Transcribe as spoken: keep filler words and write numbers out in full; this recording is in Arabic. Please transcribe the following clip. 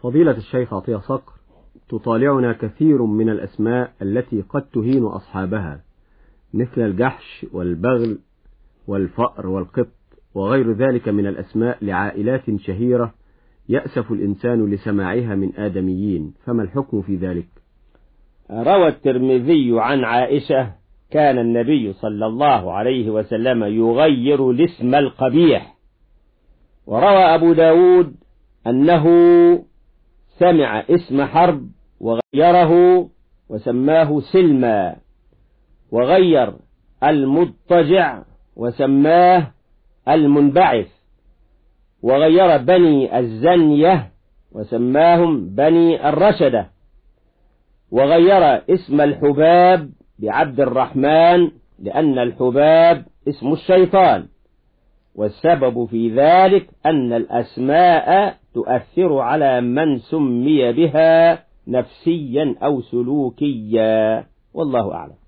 فضيلة الشيخ عطية صقر، تطالعنا كثير من الأسماء التي قد تهين أصحابها، مثل الجحش والبغل والفأر والقط وغير ذلك من الأسماء لعائلات شهيرة يأسف الإنسان لسماعها من آدميين، فما الحكم في ذلك؟ روى الترمذي عن عائشة: كان النبي صلى الله عليه وسلم يغير الاسم القبيح. وروى أبو داود أنه سمع اسم حرب وغيره وسماه سلمى، وغير المضطجع وسماه المنبعث، وغير بني الزنية وسماهم بني الرشدة، وغير اسم الحباب بعبد الرحمن لأن الحباب اسم الشيطان. والسبب في ذلك أن الأسماء تؤثر على من سمي بها نفسيا أو سلوكيا، والله أعلم.